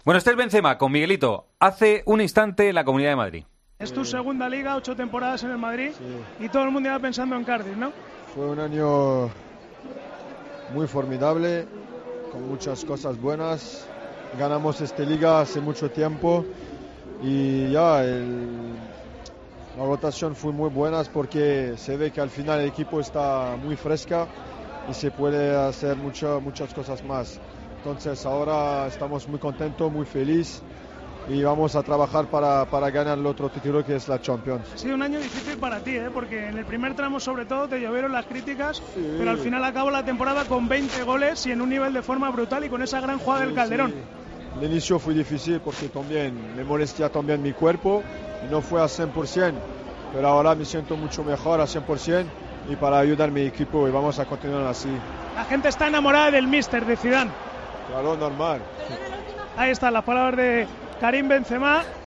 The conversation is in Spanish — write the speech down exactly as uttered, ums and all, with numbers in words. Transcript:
Bueno, este es Benzema con Miguelito. Hace un instante en la Comunidad de Madrid. Es tu segunda liga, ocho temporadas en el Madrid, sí. Y todo el mundo iba pensando en Cardiff, ¿no? Fue un año muy formidable, con muchas cosas buenas. Ganamos esta liga hace mucho tiempo y ya el, la rotación fue muy buena porque se ve que al final el equipo está muy fresca y se puede hacer mucho, muchas cosas más. Entonces ahora estamos muy contentos, muy felices y vamos a trabajar para, para ganar el otro título que es la Champions. Ha sido un año difícil para ti, ¿eh? Porque en el primer tramo sobre todo te llovieron las críticas, sí. Pero al final acabó la temporada con veinte goles y en un nivel de forma brutal y con esa gran jugada sí, del Calderón. Sí. El inicio fue difícil porque también me molestía también mi cuerpo y no fue a cien por ciento, pero ahora me siento mucho mejor a cien por ciento y para ayudar a mi equipo y vamos a continuar así. La gente está enamorada del míster, de Zidane. Claro, normal. Ahí están las palabras de Karim Benzema,